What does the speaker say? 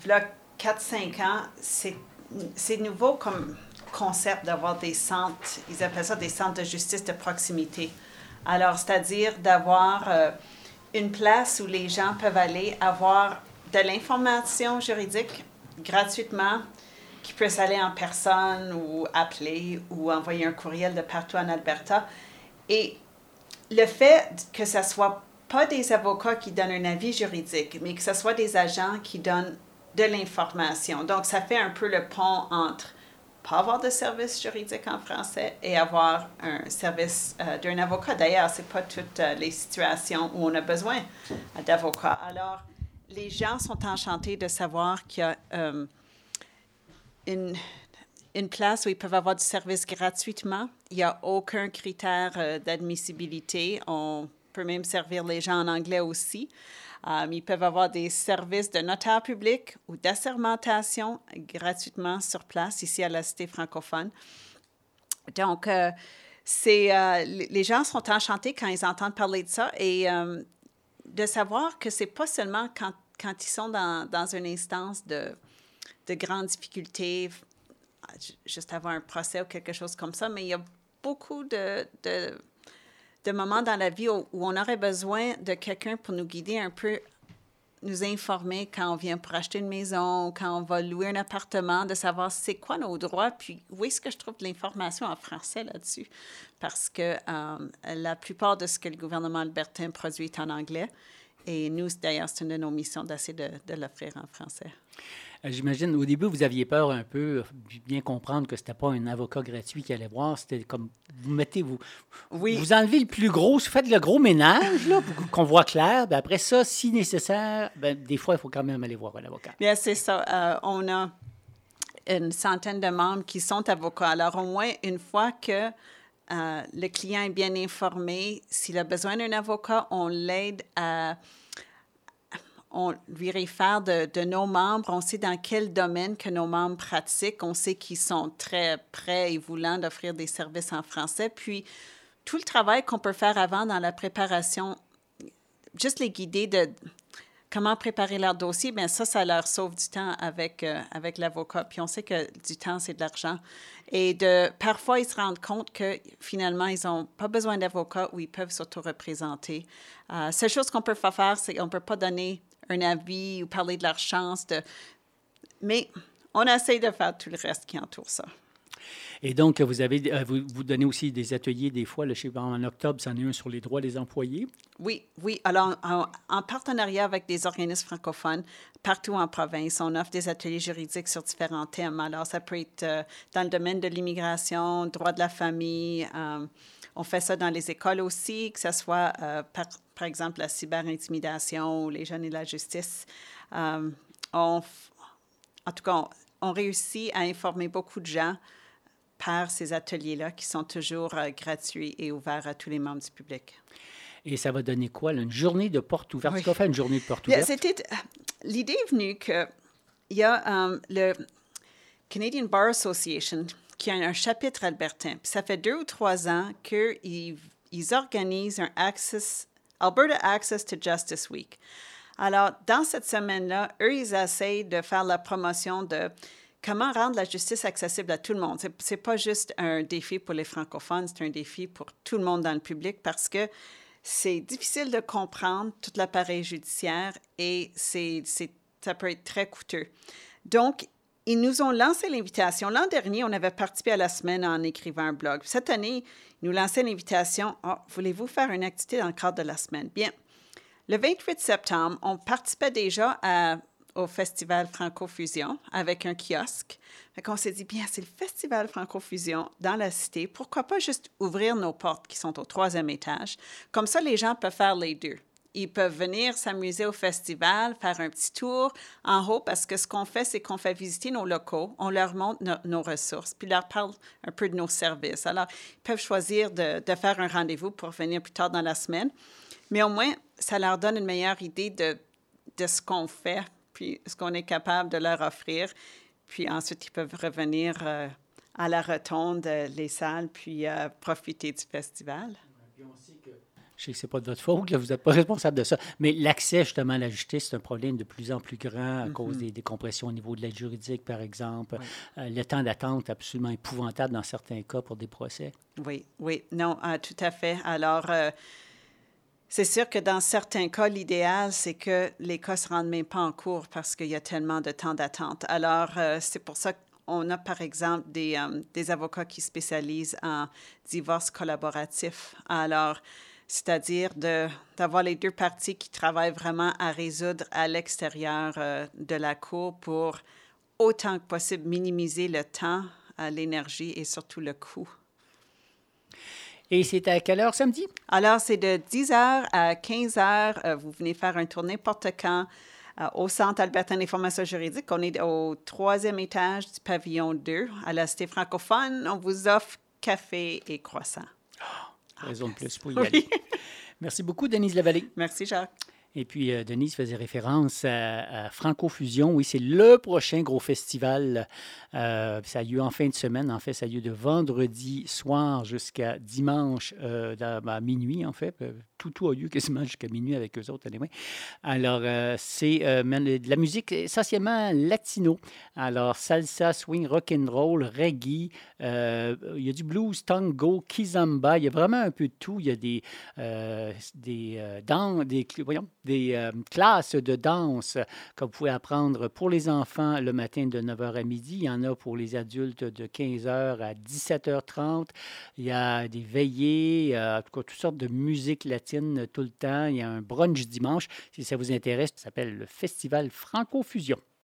Voilà 4-5 ans, c'est nouveau comme concept d'avoir des centres, ils appellent ça des centres de justice de proximité. Alors, c'est-à-dire d'avoir une place où les gens peuvent aller avoir de l'information juridique gratuitement, qui puissent aller en personne ou appeler ou envoyer un courriel de partout en Alberta. Et le fait que ce ne soit pas des avocats qui donnent un avis juridique, mais que ce soit des agents qui donnent de l'information. Donc, ça fait un peu le pont entre pas avoir de service juridique en français et avoir un service d'un avocat. D'ailleurs, ce n'est pas toutes les situations où on a besoin d'avocats. Alors, les gens sont enchantés de savoir qu'il y a une place où ils peuvent avoir du service gratuitement. Il n'y a aucun critère d'admissibilité. On peut même servir les gens en anglais aussi. Ils peuvent avoir des services de notaire public ou d'assermentation gratuitement sur place, ici à la Cité francophone. Donc, les gens sont enchantés quand ils entendent parler de ça et de savoir que ce n'est pas seulement quand ils sont dans une instance de grandes difficultés, juste avant un procès ou quelque chose comme ça, mais il y a beaucoup de moments dans la vie où on aurait besoin de quelqu'un pour nous guider un peu, nous informer quand on vient pour acheter une maison, quand on va louer un appartement, de savoir c'est quoi nos droits, puis où est-ce que je trouve de l'information en français là-dessus. Parce que la plupart de ce que le gouvernement albertain produit est en anglais. Et nous, d'ailleurs, c'est une de nos missions d'essayer de l'offrir en français. J'imagine, au début, vous aviez peur un peu, bien comprendre que c'était pas un avocat gratuit qui allait voir. C'était comme, vous enlevez le plus gros, vous faites le gros ménage, là, pour qu'on voit clair. Bien, après ça, si nécessaire, des fois, il faut quand même aller voir un avocat. Bien, c'est ça. On a une centaine de membres qui sont avocats. Alors, au moins, une fois que le client est bien informé, s'il a besoin d'un avocat, on l'aide on lui réfère de nos membres, on sait dans quel domaine que nos membres pratiquent, on sait qu'ils sont très prêts et voulants d'offrir des services en français. Puis, tout le travail qu'on peut faire avant dans la préparation, juste les guider de comment préparer leur dossier, bien ça leur sauve du temps avec l'avocat. Puis on sait que du temps, c'est de l'argent. Et parfois, ils se rendent compte que finalement, ils n'ont pas besoin d'avocat ou ils peuvent s'auto-représenter. Seule chose qu'on peut faire, c'est qu'on ne peut pas donner un avis ou parler de leur chance. Mais on essaie de faire tout le reste qui entoure ça. Et donc, vous donnez aussi des ateliers des fois. Là, je sais, en octobre, c'en est un sur les droits des employés. Oui. Alors, en partenariat avec des organismes francophones, partout en province, on offre des ateliers juridiques sur différents thèmes. Alors, ça peut être dans le domaine de l'immigration, droit de la famille. On fait ça dans les écoles aussi, que ce soit, par exemple, la cyberintimidation ou les jeunes et la justice. En tout cas, on réussit à informer beaucoup de gens par ces ateliers-là qui sont toujours gratuits et ouverts à tous les membres du public. Et ça va donner quoi, là? Une journée de porte ouverte? Oui. Qu'est-ce qu'on fait une journée de porte ouverte? L'idée est venue qu'il y a le Canadian Bar Association qui a un chapitre albertain. Puis ça fait 2 ou 3 ans qu'ils organisent un Alberta Access to Justice Week. Alors, dans cette semaine-là, eux, ils essayent de faire la promotion de comment rendre la justice accessible à tout le monde. C'est pas juste un défi pour les francophones, c'est un défi pour tout le monde dans le public parce que c'est difficile de comprendre tout l'appareil judiciaire et ça peut être très coûteux. Donc, ils nous ont lancé l'invitation. L'an dernier, on avait participé à la semaine en écrivant un blog. Cette année, ils nous lançaient l'invitation. Voulez-vous faire une activité dans le cadre de la semaine? Bien, le 28 septembre, on participait déjà au Festival Franco-Fusion avec un kiosque. Fait qu'on s'est dit, bien, c'est le Festival Franco-Fusion dans la cité. Pourquoi pas juste ouvrir nos portes qui sont au 3e étage? Comme ça, les gens peuvent faire les deux. Ils peuvent venir s'amuser au festival, faire un petit tour en haut parce que ce qu'on fait, c'est qu'on fait visiter nos locaux, on leur montre nos ressources, puis leur parle un peu de nos services. Alors, ils peuvent choisir de faire un rendez-vous pour venir plus tard dans la semaine. Mais au moins, ça leur donne une meilleure idée de ce qu'on fait, puis ce qu'on est capable de leur offrir. Puis ensuite, ils peuvent revenir à la rotonde, les salles, puis profiter du festival. Puis on sait que Je sais que ce n'est pas de votre faute, là, vous n'êtes pas responsable de ça. Mais l'accès, justement, à la justice, c'est un problème de plus en plus grand à cause des décompressions au niveau de l'aide juridique, par exemple. Oui. Le temps d'attente est absolument épouvantable dans certains cas pour des procès. Oui, oui. Non, tout à fait. Alors, c'est sûr que dans certains cas, l'idéal, c'est que les cas ne se rendent même pas en cours parce qu'il y a tellement de temps d'attente. Alors, c'est pour ça qu'on a, par exemple, des avocats qui spécialisent en divorce collaboratif. Alors, c'est-à-dire d'avoir les deux parties qui travaillent vraiment à résoudre à l'extérieur de la cour pour, autant que possible, minimiser le temps, l'énergie et surtout le coût. Et c'est à quelle heure samedi? Alors, c'est de 10h à 15h. Vous venez faire un tour n'importe quand au Centre Albertain d'information juridique. On est au 3e étage du pavillon 2 à la Cité francophone. On vous offre café et croissant. Raison de plus pour y aller. Merci beaucoup, Denise Lavallée. Merci, Jacques. Et puis, Denise faisait référence à Francofusion. Oui, c'est le prochain gros festival. Ça a lieu en fin de semaine. En fait, ça a lieu de vendredi soir jusqu'à dimanche à minuit, en fait. Tout a lieu quasiment jusqu'à minuit avec eux autres. Anyway. Alors, c'est de la musique essentiellement latino. Alors, salsa, swing, rock'n'roll, reggae. Il y a du blues, tango, kizomba. Il y a vraiment un peu de tout. Il y a des classes de danse que vous pouvez apprendre pour les enfants le matin de 9h à midi. Il y en a pour les adultes de 15h à 17h30. Il y a des veillées, en tout cas, toutes sortes de musique latine tout le temps. Il y a un brunch dimanche. Si ça vous intéresse, ça s'appelle le Festival Francofusion.